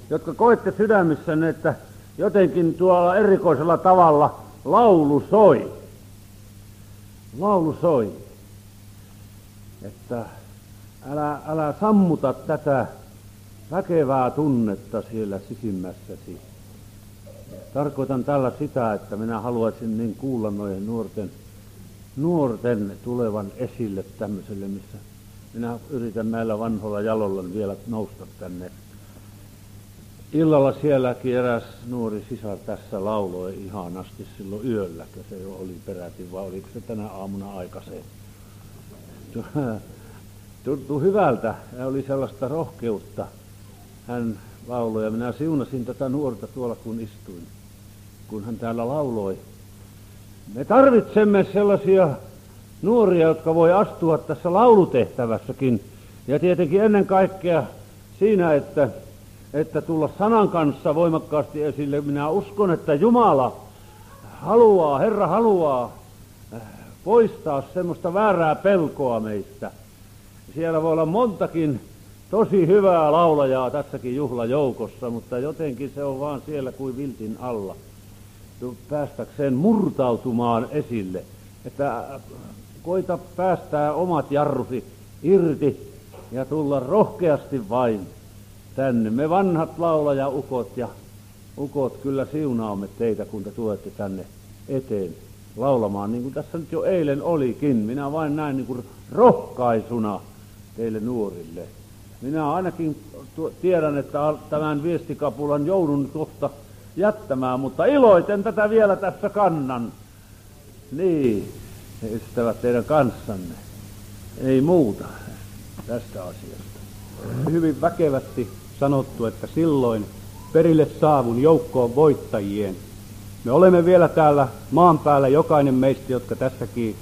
jotka koette sydämissänne, että jotenkin tuolla erikoisella tavalla laulu soi. Laulu soi. Että älä sammuta tätä väkevää tunnetta siellä sisimmässäsi. Tarkoitan tällä sitä, että minä haluaisin niin kuulla noiden nuorten tulevan esille tämmöiselle, missä minä yritän näillä vanhoilla jaloilla vielä nousta tänne. Illalla sielläkin eräs nuori sisar tässä lauloi ihanasti silloin yölläkö se jo oli peräti, vai oliko se tänä aamuna aikaiseen. Tuntui hyvältä ja oli sellaista rohkeutta. Hän lauloi ja minä siunasin tätä nuorta tuolla kun istuin, kun hän täällä lauloi. Me tarvitsemme sellaisia nuoria, jotka voi astua tässä laulutehtävässäkin. Ja tietenkin ennen kaikkea siinä, että tulla sanan kanssa voimakkaasti esille. Minä uskon, että Jumala haluaa, Herra haluaa poistaa semmoista väärää pelkoa meistä. Siellä voi olla montakin tosi hyvää laulajaa tässäkin juhlajoukossa, mutta jotenkin se on vaan siellä kuin viltin alla. Päästäkseen murtautumaan esille, että koita päästää omat jarrusi irti ja tulla rohkeasti vain tänne. Me vanhat laulajaukot ja ukot kyllä siunaamme teitä, kun te tulette tänne eteen laulamaan, niin kuin tässä nyt jo eilen olikin. Minä vain näin niin kuin rohkaisuna teille nuorille. Minä ainakin tiedän, että tämän viestikapulan joudun kohta jättämään, mutta iloiten tätä vielä tässä kannan. Niin, ystävät teidän kanssanne. Ei muuta tästä asiasta. Hyvin väkevästi sanottu, että silloin perille saavun joukkoon voittajien. Me olemme vielä täällä maan päällä, jokainen meistä, jotka tässäkin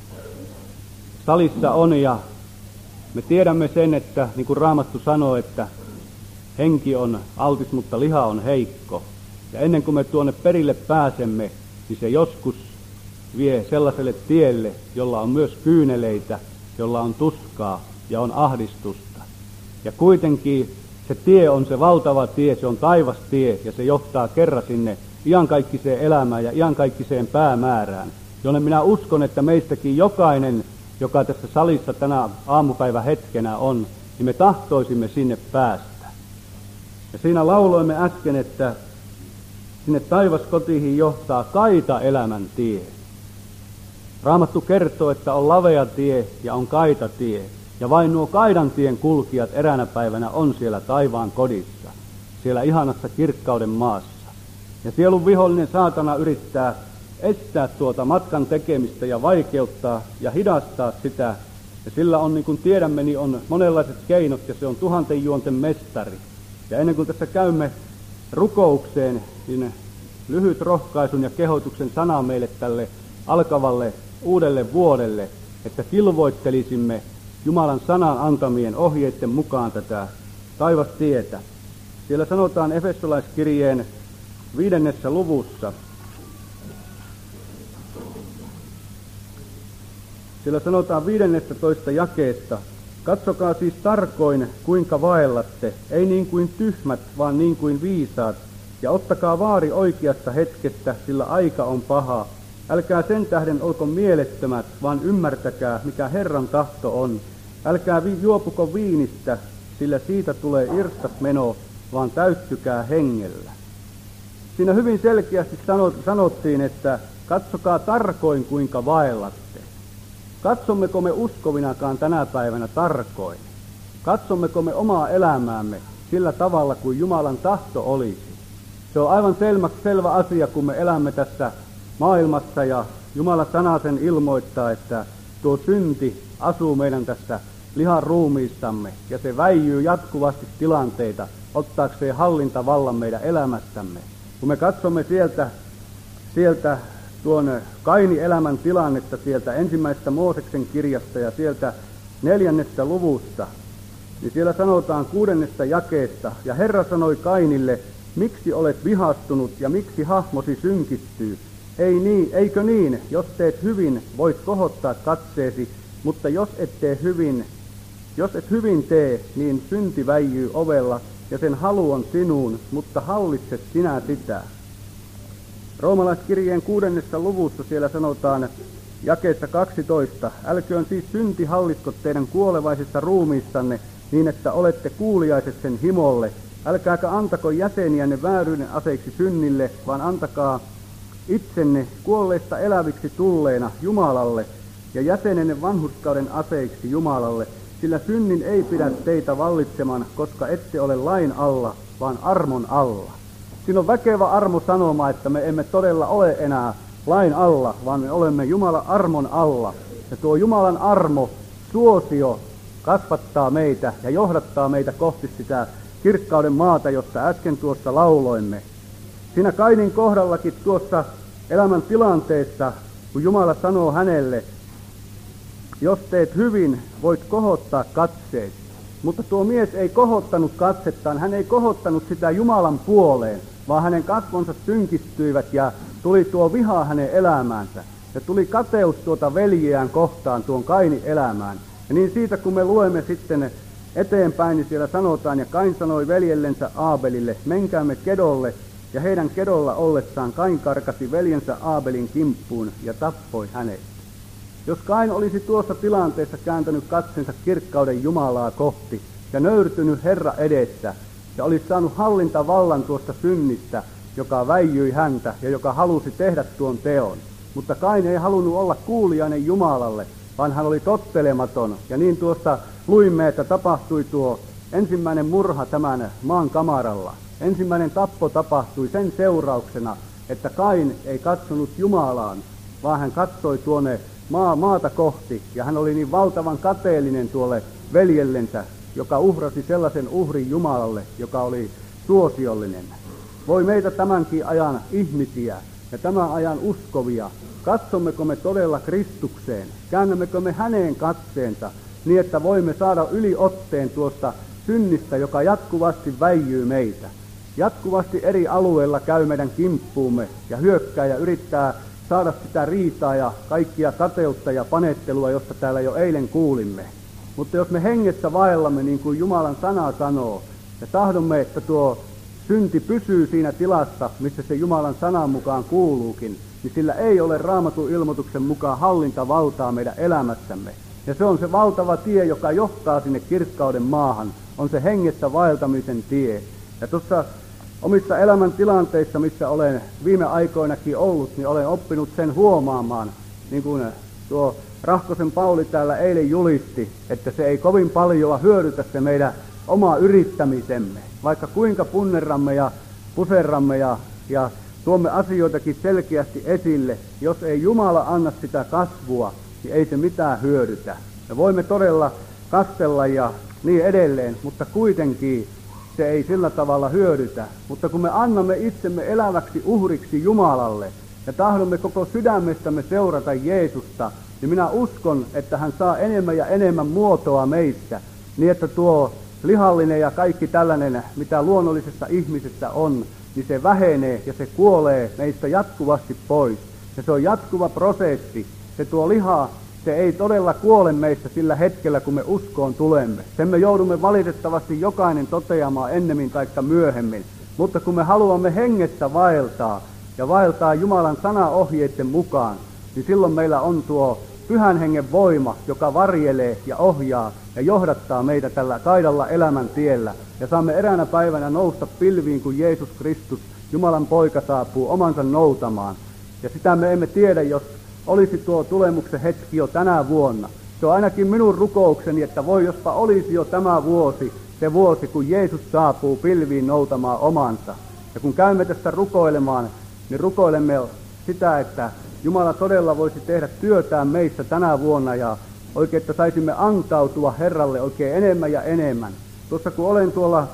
salissa on, ja me tiedämme sen, että niin kuin Raamattu sanoo, että henki on altis, mutta liha on heikko. Ja ennen kuin me tuonne perille pääsemme, niin se joskus vie sellaiselle tielle, jolla on myös kyyneleitä, jolla on tuskaa ja on ahdistusta. Ja kuitenkin se tie on se valtava tie, se on taivastie, ja se johtaa kerran sinne iankaikkiseen elämään ja iankaikkiseen päämäärään, jonne minä uskon, että meistäkin jokainen, joka tässä salissa tänä aamupäivän hetkenä on, niin me tahtoisimme sinne päästä. Ja siinä lauloimme äsken, että sinne taivaskotiin johtaa kaita elämän tie. Raamattu kertoo, että on lavea tie ja on kaita tie. Ja vain nuo kaidan tien kulkijat eräänä päivänä on siellä taivaan kodissa, siellä ihanassa kirkkauden maassa. Ja sielun vihollinen saatana yrittää estää tuota matkan tekemistä ja vaikeuttaa ja hidastaa sitä. Ja sillä on, niin kuin tiedämme, niin on monenlaiset keinot ja se on tuhanten juonten mestari. Ja ennen kuin tässä käymme rukoukseen, niin lyhyt rohkaisun ja kehotuksen sana meille tälle alkavalle uudelle vuodelle, että kilvoittelisimme Jumalan sanan antamien ohjeiden mukaan tätä taivastietä. Siellä sanotaan Efesolaiskirjeen 5. luvussa, siellä sanotaan 15. jakeesta, katsokaa siis tarkoin, kuinka vaellatte, ei niin kuin tyhmät, vaan niin kuin viisaat, ja ottakaa vaari oikeasta hetkestä, sillä aika on paha. Älkää sen tähden olko mielettömät, vaan ymmärtäkää, mikä Herran tahto on. Älkää juopuko viinistä, sillä siitä tulee irstasmeno, vaan täyttykää hengellä. Siinä hyvin selkeästi sanottiin, että katsokaa tarkoin, kuinka vaellatte. Katsommeko me uskovinakaan tänä päivänä tarkoin? Katsommeko me omaa elämäämme sillä tavalla, kuin Jumalan tahto olisi? Se on aivan selvä asia, kun me elämme tässä maailmassa ja Jumala sana sen ilmoittaa, että tuo synti asuu meidän tässä lihan ruumiissamme ja se väijyy jatkuvasti tilanteita ottaakseen hallintavallan meidän elämästämme. Kun me katsomme sieltä tuon Kaini-elämän tilannetta sieltä ensimmäisestä Mooseksen kirjasta ja sieltä 4. luvusta, niin siellä sanotaan 6. jakeesta, ja Herra sanoi Kainille, miksi olet vihastunut ja miksi hahmosi synkistyy? Eikö niin, jos teet hyvin, voit kohottaa katseesi, mutta jos et hyvin tee, niin synti väijyy ovella ja sen halu on sinuun, mutta hallitset sinä sitä. Roomalaiskirjeen 6. luvussa siellä sanotaan jakeessa 12, älköön siis synti hallitko teidän kuolevaisissa ruumiissanne, niin että olette kuuliaiset sen himolle. Älkääkä antako jäseniänne vääryyden aseiksi synnille, vaan antakaa itsenne kuolleista eläviksi tulleena Jumalalle ja jäsenenne vanhurskauden aseiksi Jumalalle, sillä synnin ei pidä teitä vallitsemaan, koska ette ole lain alla, vaan armon alla. Siinä on väkevä armo sanoma, että me emme todella ole enää lain alla, vaan me olemme Jumalan armon alla. Ja tuo Jumalan armo, suosio, kasvattaa meitä ja johdattaa meitä kohti sitä kirkkauden maata, josta äsken tuossa lauloimme. Siinä Kainin kohdallakin tuossa elämän tilanteessa, kun Jumala sanoo hänelle, jos teet hyvin, voit kohottaa katseesi. Mutta tuo mies ei kohottanut katsettaan, hän ei kohottanut sitä Jumalan puoleen, vaan hänen kasvonsa synkistyivät ja tuli tuo viha hänen elämäänsä. Ja tuli kateus tuota veljeään kohtaan tuon Kainin elämään. Ja niin siitä kun me luemme sitten eteenpäin, niin siellä sanotaan, ja Kain sanoi veljellensä Aabelille, menkäämme kedolle, ja heidän kedolla ollessaan Kain karkasi veljensä Aabelin kimppuun ja tappoi hänet. Jos Kain olisi tuossa tilanteessa kääntänyt katsensa kirkkauden Jumalaa kohti ja nöyrtynyt Herra edessä ja olisi saanut hallintavallan tuosta synnistä, joka väijyi häntä ja joka halusi tehdä tuon teon. Mutta Kain ei halunnut olla kuulijainen Jumalalle, vaan hän oli tottelematon. Ja niin tuossa luimme, että tapahtui tuo ensimmäinen murha tämän maan kamaralla. Ensimmäinen tappo tapahtui sen seurauksena, että Kain ei katsonut Jumalaan, vaan hän katsoi tuonne maata kohti, ja hän oli niin valtavan kateellinen tuolle veljellensä, joka uhrasi sellaisen uhrin Jumalalle, joka oli suosiollinen. Voi meitä tämänkin ajan ihmisiä ja tämän ajan uskovia, katsommeko me todella Kristukseen, käännämmekö me häneen katseensa, niin että voimme saada yliotteen tuosta synnistä, joka jatkuvasti väijyy meitä. Jatkuvasti eri alueilla käy meidän kimppuumme ja hyökkää ja yrittää saada sitä riitaa ja kaikkia kateutta ja panettelua, josta täällä jo eilen kuulimme. Mutta jos me hengessä vaellamme, niin kuin Jumalan sana sanoo, ja tahdomme, että tuo synti pysyy siinä tilassa, missä se Jumalan sanan mukaan kuuluukin, niin sillä ei ole Raamatun ilmoituksen mukaan hallintavaltaa meidän elämässämme. Ja se on se valtava tie, joka johtaa sinne kirkkauden maahan, on se hengessä vaeltamisen tie. Ja tuossa omissa elämäntilanteissa, missä olen viime aikoinakin ollut, niin olen oppinut sen huomaamaan, niin kuin tuo Rahkosen Pauli täällä eilen julisti, että se ei kovin paljon hyödytä se meidän oma yrittämisemme. Vaikka kuinka punnerramme ja puserramme ja tuomme asioitakin selkeästi esille, jos ei Jumala anna sitä kasvua, niin ei se mitään hyödytä. Me voimme todella kastella ja niin edelleen, mutta kuitenkin se ei sillä tavalla hyödytä. Mutta kun me annamme itsemme eläväksi uhriksi Jumalalle ja tahdomme koko sydämestämme seurata Jeesusta, niin minä uskon, että hän saa enemmän ja enemmän muotoa meissä, niin että tuo lihallinen ja kaikki tällainen, mitä luonnollisessa ihmisessä on, niin se vähenee ja se kuolee meistä jatkuvasti pois. Ja se on jatkuva prosessi. Se tuo liha, se ei todella kuole meistä sillä hetkellä, kun me uskoon tulemme. Sen me joudumme valitettavasti jokainen toteamaan ennemmin tai myöhemmin. Mutta kun me haluamme hengessä vaeltaa ja vaeltaa Jumalan sanaohjeiden mukaan, niin silloin meillä on tuo Pyhän Hengen voima, joka varjelee ja ohjaa ja johdattaa meitä tällä kaidalla elämän tiellä. Ja saamme eräänä päivänä nousta pilviin, kun Jeesus Kristus, Jumalan poika, saapuu omansa noutamaan. Ja sitä me emme tiedä, jos olisi tuo tulemuksen hetki jo tänä vuonna. Se on ainakin minun rukoukseni, että voi jospa olisi jo tämä vuosi, se vuosi, kun Jeesus saapuu pilviin noutamaan omansa. Ja kun käymme tästä rukoilemaan, niin rukoilemme sitä, että Jumala todella voisi tehdä työtään meissä tänä vuonna ja oikein, että saisimme antautua Herralle oikein enemmän ja enemmän. Tuossa kun olen tuolla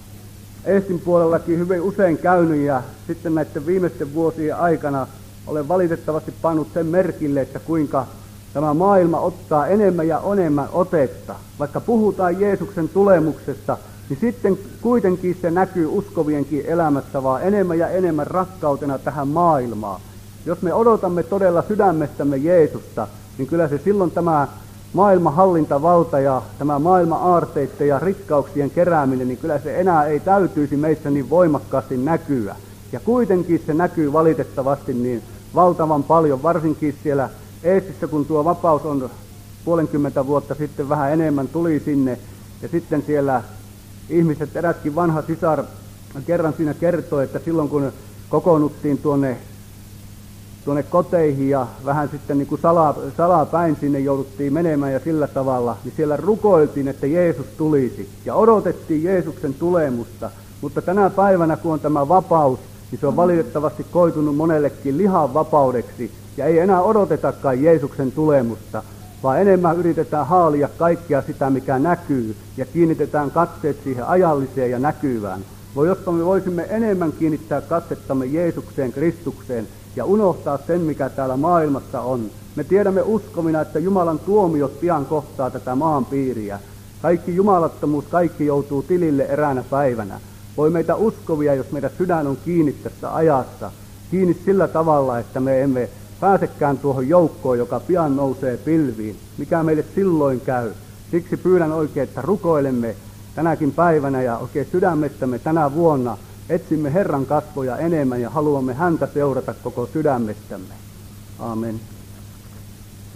Eestin puolellakin hyvin usein käynyt ja sitten näiden viimeisten vuosien aikana olen valitettavasti pannut sen merkille, että kuinka tämä maailma ottaa enemmän ja enemmän otetta. Vaikka puhutaan Jeesuksen tulemuksesta, niin sitten kuitenkin se näkyy uskovienkin elämässä vaan enemmän ja enemmän rakkautena tähän maailmaan. Jos me odotamme todella sydämestämme Jeesusta, niin kyllä se silloin tämä maailman hallintavalta ja tämä maailman aarteiden ja rikkauksien kerääminen, niin kyllä se enää ei täytyisi meissä niin voimakkaasti näkyä. Ja kuitenkin se näkyy valitettavasti niin valtavan paljon, varsinkin siellä Eestissä, kun tuo vapaus on 50 vuotta sitten vähän enemmän tuli sinne. Ja sitten siellä ihmiset, eräskin vanha sisar kerran siinä kertoi, että silloin kun kokoonnuttiin tuonne koteihin ja vähän sitten niin kuin salapäin sinne jouduttiin menemään ja sillä tavalla, niin siellä rukoiltiin, että Jeesus tulisi ja odotettiin Jeesuksen tulemusta. Mutta tänä päivänä, kun on tämä vapaus, niin se on valitettavasti koitunut monellekin lihan vapaudeksi ja ei enää odotetakaan Jeesuksen tulemusta, vaan enemmän yritetään haalia kaikkea sitä, mikä näkyy ja kiinnitetään katseet siihen ajalliseen ja näkyvään. Jospa me voisimme enemmän kiinnittää katsettamme Jeesukseen, Kristukseen ja unohtaa sen, mikä täällä maailmassa on. Me tiedämme uskovina, että Jumalan tuomiot pian kohtaa tätä maanpiiriä. Kaikki jumalattomuus, kaikki joutuu tilille eräänä päivänä. Voi meitä uskovia, jos meidän sydän on kiinni tässä ajassa, kiinni sillä tavalla, että me emme pääsekään tuohon joukkoon, joka pian nousee pilviin. Mikä meille silloin käy? Siksi pyydän oikein, että rukoilemme tänäkin päivänä ja oikein sydämestämme tänä vuonna etsimme Herran kasvoja enemmän ja haluamme häntä seurata koko sydämestämme. Aamen.